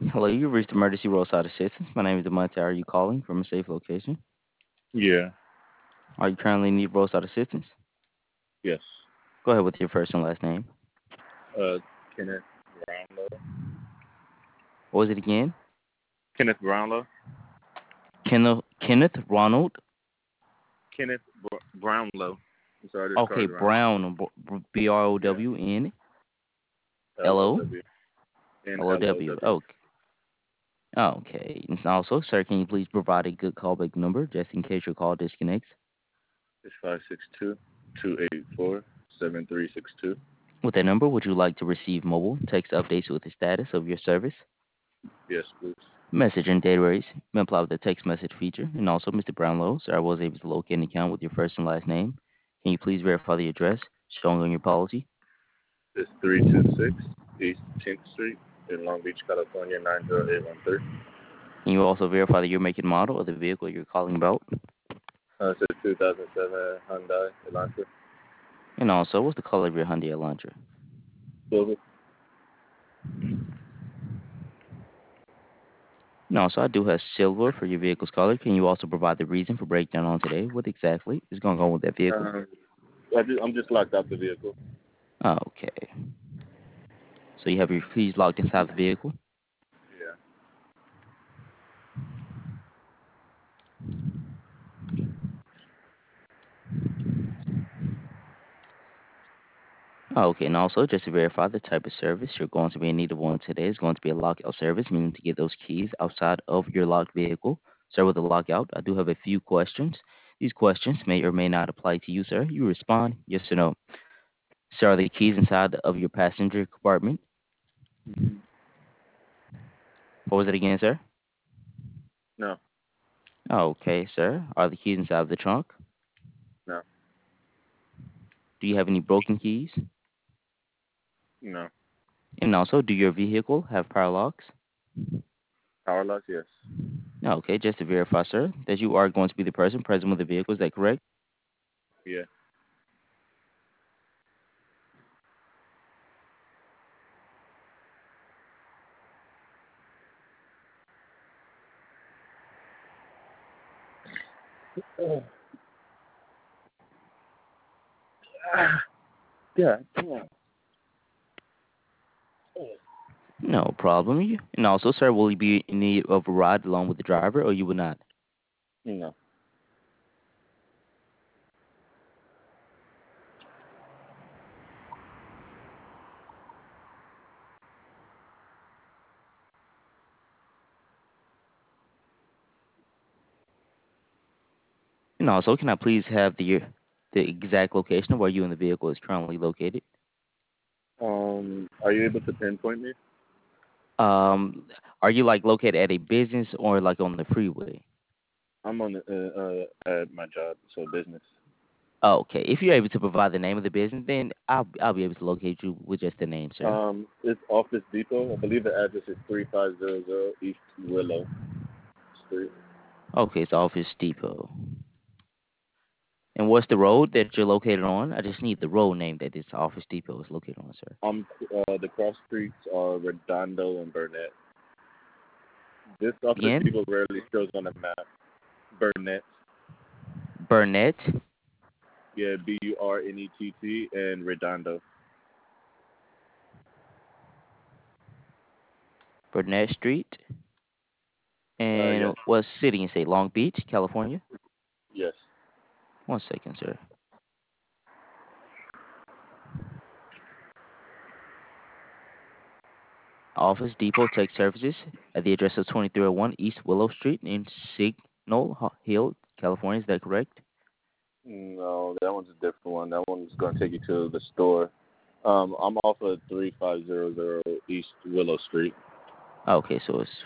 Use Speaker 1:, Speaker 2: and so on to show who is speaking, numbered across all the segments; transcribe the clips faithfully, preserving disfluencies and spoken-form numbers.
Speaker 1: Hello, you reached Emergency Roadside Assistance. My name is Demonte. Are you calling from a safe location?
Speaker 2: Yeah.
Speaker 1: Are you currently in need of roadside assistance?
Speaker 2: Yes.
Speaker 1: Go ahead with your first and last name.
Speaker 2: Uh, Kenneth Brownlow.
Speaker 1: What was it again?
Speaker 2: Kenneth Brownlow.
Speaker 1: Kenneth, Kenneth Ronald.
Speaker 2: Kenneth Br- Brownlow. I'm sorry, this car
Speaker 1: Okay,
Speaker 2: is around.
Speaker 1: Brown. B R O
Speaker 2: Yeah.
Speaker 1: W N
Speaker 2: L
Speaker 1: L
Speaker 2: O
Speaker 1: O
Speaker 2: W. N
Speaker 1: L O
Speaker 2: L O
Speaker 1: W.
Speaker 2: W.
Speaker 1: Okay. Okay. And also, sir, can you please provide a good callback number just in case your call disconnects?
Speaker 2: It's five six two two eight four seven three six two.
Speaker 1: With that number, would you like to receive mobile text updates with the status of your service?
Speaker 2: Yes, please.
Speaker 1: Message and data rates may apply with the text message feature. And also, mister Brownlow, sir, I was able to locate an account with your first and last name. Can you please verify the address showing on your policy?
Speaker 2: It's three two six East tenth Street in Long Beach, California, nine zero eight one three.
Speaker 1: Can you also verify that you're making model of the vehicle you're calling about?
Speaker 2: Uh, it's a two thousand seven Hyundai Elantra.
Speaker 1: And also, what's the color of your Hyundai Elantra?
Speaker 2: Silver.
Speaker 1: And also, I do have silver for your vehicle's color. Can you also provide the reason for breakdown on today? What exactly is going on with that vehicle?
Speaker 2: Um, I just, I'm just locked out the vehicle.
Speaker 1: Okay. So you have your keys locked inside the vehicle?
Speaker 2: Yeah.
Speaker 1: Okay, and also just to verify the type of service you're going to be in need of one today is going to be a lockout service, meaning to get those keys outside of your locked vehicle. Sir, with the lockout, I do have a few questions. These questions may or may not apply to you, sir. You respond yes or no. Sir, are the keys inside of your passenger compartment?
Speaker 2: Mm-hmm.
Speaker 1: What was it again, sir?
Speaker 2: No.
Speaker 1: Okay, sir. Are the keys inside of the trunk?
Speaker 2: No.
Speaker 1: Do you have any broken keys?
Speaker 2: No.
Speaker 1: And also, do your vehicle have power locks?
Speaker 2: Power lock? Yes.
Speaker 1: Okay, just to verify, sir, that you are going to be the person present with the vehicle. Is that correct?
Speaker 2: Yeah. Oh. Ah. Yeah. Yeah.
Speaker 1: No problem. You- And also, sir, will you be in need of a ride along with the driver, or you will not?
Speaker 2: No.
Speaker 1: And also, can I please have the the exact location of where you and the vehicle is currently located?
Speaker 2: Um, are you able to pinpoint me?
Speaker 1: Um, are you like located at a business or like on the freeway?
Speaker 2: I'm on the, uh, uh, at my job, so business.
Speaker 1: Oh, okay. If you're able to provide the name of the business, then I'll I'll be able to locate you with just the name, sir.
Speaker 2: Um, it's Office Depot. I believe the address is three five zero zero East Willow Street.
Speaker 1: Okay, it's Office Depot. And what's the road that you're located on? I just need the road name that this Office Depot is located on, sir.
Speaker 2: Um, uh, the cross streets are Redondo and Burnett. This Office
Speaker 1: Again,
Speaker 2: Depot rarely shows on the map. Burnett.
Speaker 1: Burnett,
Speaker 2: Yeah, B U R N E T T and Redondo.
Speaker 1: Burnett Street.
Speaker 2: Uh, yes.
Speaker 1: And what city you say? Long Beach, California?
Speaker 2: Yes.
Speaker 1: One second, sir. Office Depot Tech Services at the address of twenty-three oh one East Willow Street in Signal Ho- Hill, California. Is that correct?
Speaker 2: No, that one's a different one. That one's going to take you to the store. Um, I'm off of three five zero zero East Willow Street.
Speaker 1: Okay, so it's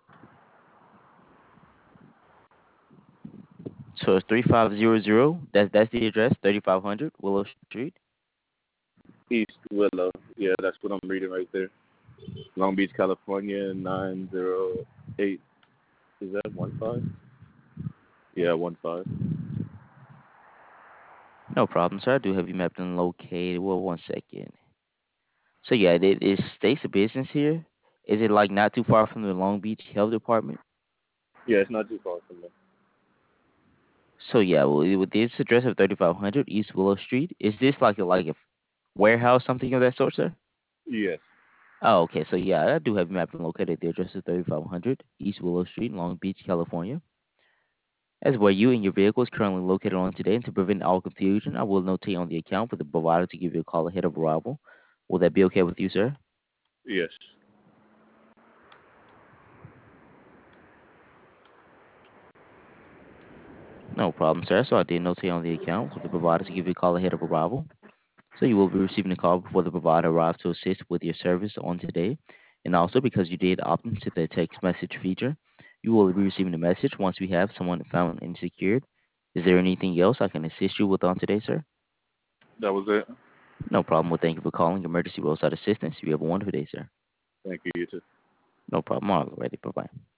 Speaker 1: so it's three five zero zero. That's that's the address, thirty-five hundred Willow Street.
Speaker 2: East Willow. Yeah, that's what I'm reading right there. Long Beach, California, nine zero eight. Is that one five? Yeah, one five.
Speaker 1: No problem, sir. I do have you mapped and located. Well, one second. So yeah, it, it states a business here, Is it like not too far from the Long Beach Health Department?
Speaker 2: Yeah, it's not too far from there.
Speaker 1: So yeah, well, with this address of thirty-five hundred East Willow Street, is this like a like a warehouse, something of that sort, sir?
Speaker 2: Yes.
Speaker 1: Oh, okay. So yeah, I do have mapping located. The address is thirty-five hundred East Willow Street, Long Beach, California. As where you and your vehicle is currently located on today, and to prevent all confusion, I will notate on the account for the provider to give you a call ahead of arrival. Will that be okay with you, sir?
Speaker 2: Yes.
Speaker 1: No problem, sir. So I did notate on the account for the provider to give you a call ahead of arrival. So you will be receiving a call before the provider arrives to assist with your service on today. And also because you did opt into the text message feature, you will be receiving a message once we have someone found and secured. Is there anything else I can assist you with on today, sir?
Speaker 2: That was it.
Speaker 1: No problem. Well, thank you for calling Emergency Roadside Assistance. You have a wonderful day, sir.
Speaker 2: Thank you. You too.
Speaker 1: No problem. All righty. Bye-bye.